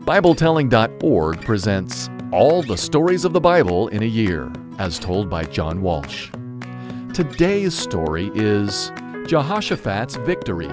BibleTelling.org presents All the Stories of the Bible in a Year, as told by John Walsh. Today's story is Jehoshaphat's Victory.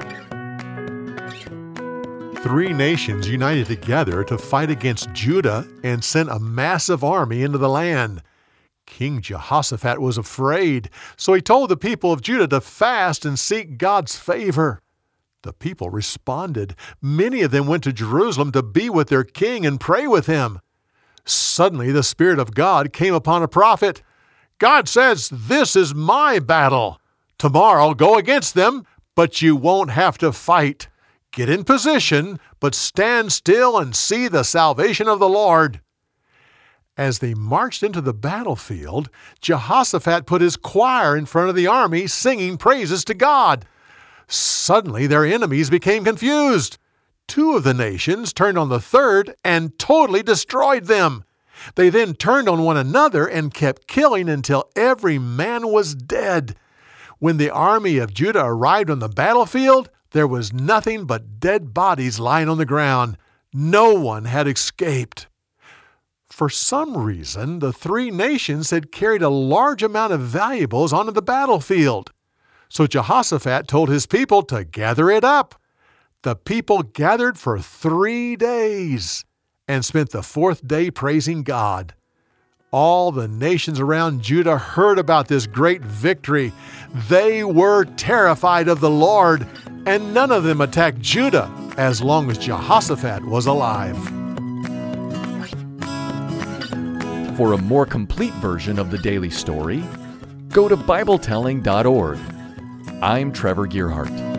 3 nations united together to fight against Judah and sent a massive army into the land. King Jehoshaphat was afraid, so he told the people of Judah to fast and seek God's favor. The people responded. Many of them went to Jerusalem to be with their king and pray with him. Suddenly the Spirit of God came upon a prophet. God says, "This is my battle. Tomorrow go against them, but you won't have to fight. Get in position, but stand still and see the salvation of the Lord." As they marched into the battlefield, Jehoshaphat put his choir in front of the army, singing praises to God. Suddenly their enemies became confused. 2 of the nations turned on the third and totally destroyed them. They then turned on one another and kept killing until every man was dead. When the army of Judah arrived on the battlefield, there was nothing but dead bodies lying on the ground. No one had escaped. For some reason, the 3 nations had carried a large amount of valuables onto the battlefield. So Jehoshaphat told his people to gather it up. The people gathered for 3 days and spent the 4th day praising God. All the nations around Judah heard about this great victory. They were terrified of the Lord, and none of them attacked Judah as long as Jehoshaphat was alive. For a more complete version of the daily story, go to BibleTelling.org. I'm Trevor Gearhart.